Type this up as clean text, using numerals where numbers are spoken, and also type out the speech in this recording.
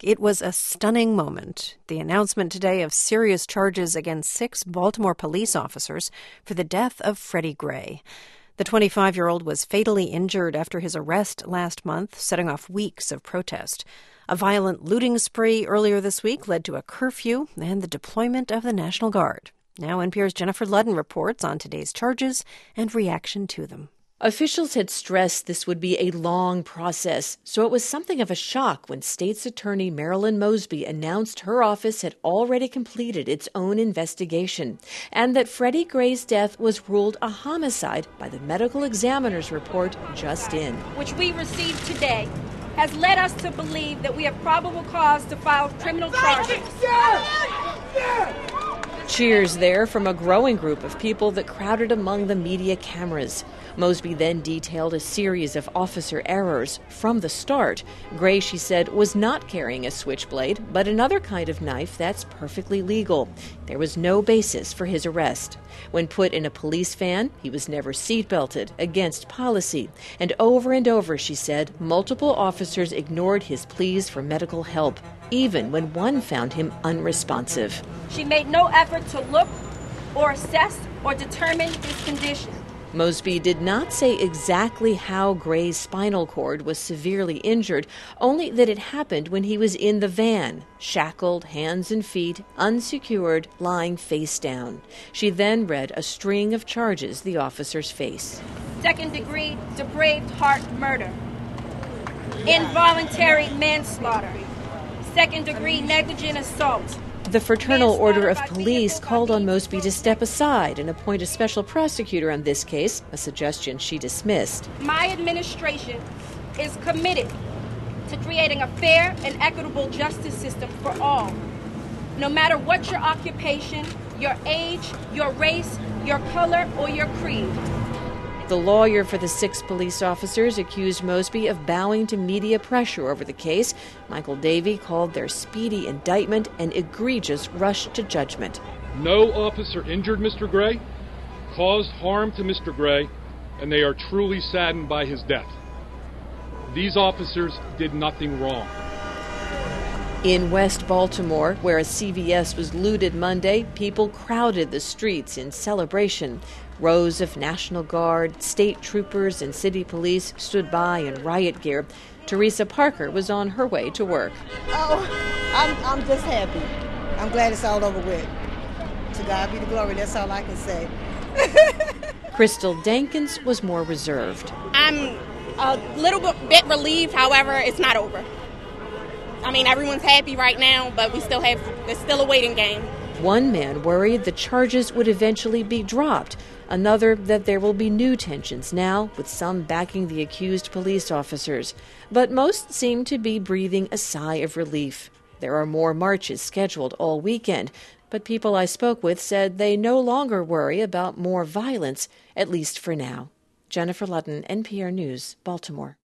It was a stunning moment. The announcement today of serious charges against 6 Baltimore police officers for the death of Freddie Gray. The 25-year-old was fatally injured after his arrest last month, setting off weeks of protest. A violent looting spree earlier this week led to a curfew and the deployment of the National Guard. Now NPR's Jennifer Ludden reports on today's charges and reaction to them. Officials had stressed this would be a long process, so it was something of a shock when State's Attorney Marilyn Mosby announced her office had already completed its own investigation and that Freddie Gray's death was ruled a homicide by the medical examiner's report just in. Which we received today has led us to believe that we have probable cause to file criminal charges. Cheers there from a growing group of people that crowded among the media cameras. Mosby then detailed a series of officer errors. From the start, Gray, she said, was not carrying a switchblade, but another kind of knife that's perfectly legal. There was no basis for his arrest. When put in a police van, he was never seatbelted, against policy. And over, she said, multiple officers ignored his pleas for medical help, even when one found him unresponsive. She made no effort to look or assess or determine his condition. Mosby did not say exactly how Gray's spinal cord was severely injured, only that it happened when he was in the van, shackled, hands and feet, unsecured, lying face down. She then read a string of charges the officers face. Second-degree depraved heart murder, involuntary manslaughter, second-degree negligent assault. The Fraternal Order of Police called on Mosby to step aside and appoint a special prosecutor on this case, a suggestion she dismissed. My administration is committed to creating a fair and equitable justice system for all, no matter what your occupation, your age, your race, your color, or your creed. The lawyer for the 6 police officers accused Mosby of bowing to media pressure over the case. Michael Davey called their speedy indictment an egregious rush to judgment. No officer injured Mr. Gray, caused harm to Mr. Gray, and they are truly saddened by his death. These officers did nothing wrong. In West Baltimore, where a CVS was looted Monday, people crowded the streets in celebration. Rows of National Guard, state troopers, and city police stood by in riot gear. Teresa Parker was on her way to work. I'm just happy. I'm glad it's all over with. To God be the glory, that's all I can say. Crystal Dankins was more reserved. I'm a little bit relieved, however, it's not over. I mean, everyone's happy right now, but there's still a waiting game. One man worried the charges would eventually be dropped. Another that there will be new tensions now, with some backing the accused police officers. But most seem to be breathing a sigh of relief. There are more marches scheduled all weekend, but people I spoke with said they no longer worry about more violence, at least for now. Jennifer Ludden, NPR News, Baltimore.